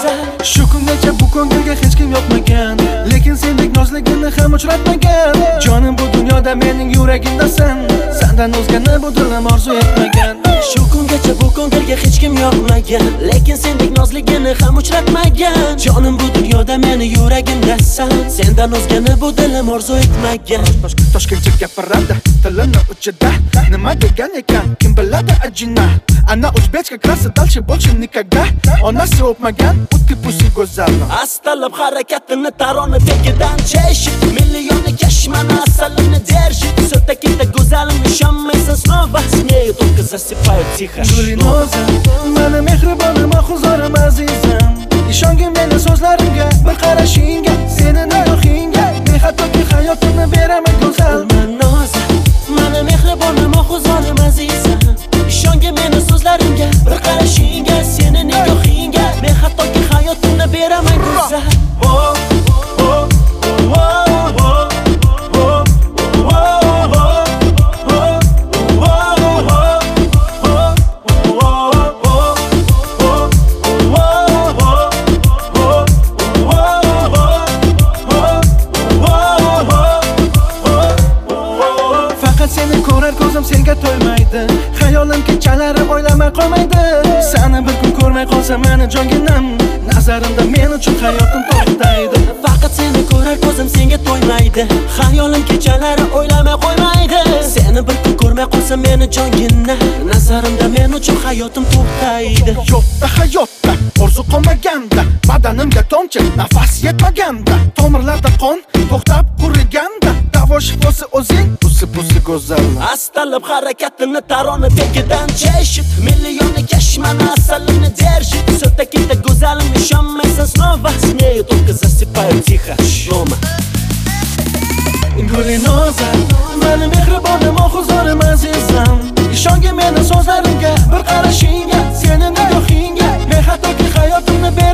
go'zal. Shu kungacha bu ko'ngilga hech kim yoqmagan, lekin sendek nozligini ham uchratmagan. Jonim bu dunyoda mening yuragimdasan, sendan o'zgani bu dilim orzu etmagan. Shu kungacha bu ko'ngilga hech kim yoqmagan, lekin sendek nozligini ham uchratmagan. Jonim bu dunyoda meni yuragimdasan, sendan o'zgani bu dilim orzu etmagan. Toshkentcha gapiradi tilini uchida, nima degan ekan kim biladi ajina. Ana o'zbekcha klassa dalchi bo'lsin nikogda, onasi o'pmagan utti pusi go'zal. Astalab harakatini tarona tekidan cheshib, millionni kashmana asalini держит. Все-таки-то go'zalim ishonmaysan снова, смею только засыпаю тихо. Gulinoza, meni mehribonim, oxuzorim azizam. Ishongin meni so'zlarimga, bir qarashingga, seni nigohingga, hattoki hayotimni beraman go'zal. Gulinoza, meni mehribonim, oxuzorim azizam. Ishongin meni so'zlarimga, bir qarashingga, seni nigohingga, men hattoki hayotimni beraman go'zal. Senga to'ymaydi, xayolim kechalari o'ylamay qolmaydi. Seni bir kun ko'rmay qolsam meni jonginam, nazarimda men uchun hayotim to'xtaydi. Faqat seni ko'rar ko'zim senga to'ymaydi, xayolim kechalari o'ylamay qo'ymaydi. Seni bir kun ko'rmay qolsam meni jonginam, nazarimda men uchun hayotim to'xtaydi. Yo'qda hayotda orzu qolmaganda, badanimga tomchi nafas yetmaganda, tomirlarda qon to'xtab quriganda, davo shifosi o'zing, pusi go'zal. Astalab harakatini tarona tekidan cheshib, millionni kashmana asalini держит. Все-таки-то go'zalim ishonmaysan снова, смею только засыпаю тихо. Шлома. Gulinoza, meni mehribonim, oxuzorim azizam. Ishongin meni so'zlarimga, bir qarashingga, seni nigohingga, men hattoki hayotimni